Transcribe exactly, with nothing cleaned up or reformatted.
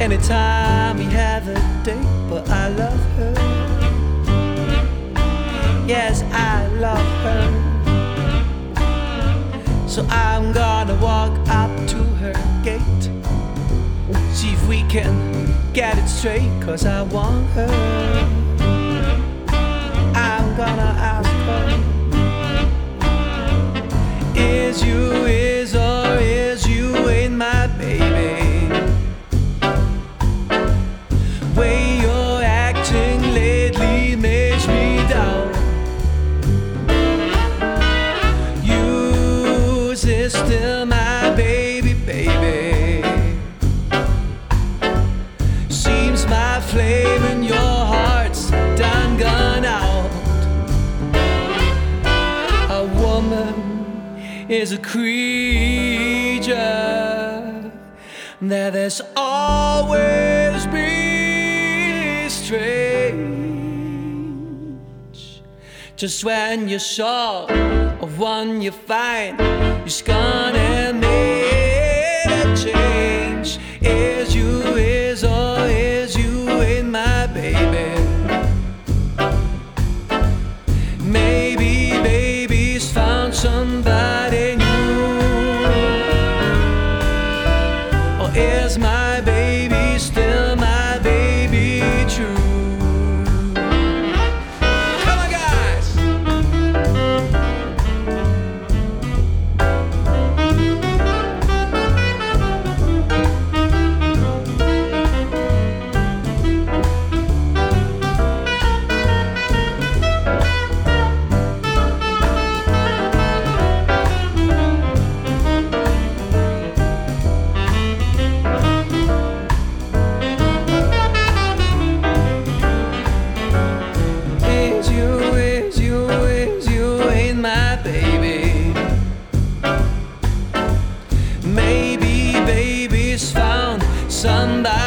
Anytime we have a date, but I love her. Yes, I love her. So I'm gonna walk up to her gate, see if we can get it straight, cause I want her. I'm gonna ask her, is you, is or is you ain't my baby? Way you're acting lately makes me doubt. You is still my baby, baby. Seems my flame in your heart's done gone out. A woman is a creature that has always been strange. Just when you're sure of one you find, you're gonna make a change. Is you, is or is you ain't my baby? Maybe baby's found somebody new. Or is my baby still my baby true? Come on, guys! Is you, is you, is you ain't my baby? Maybe baby's found somebody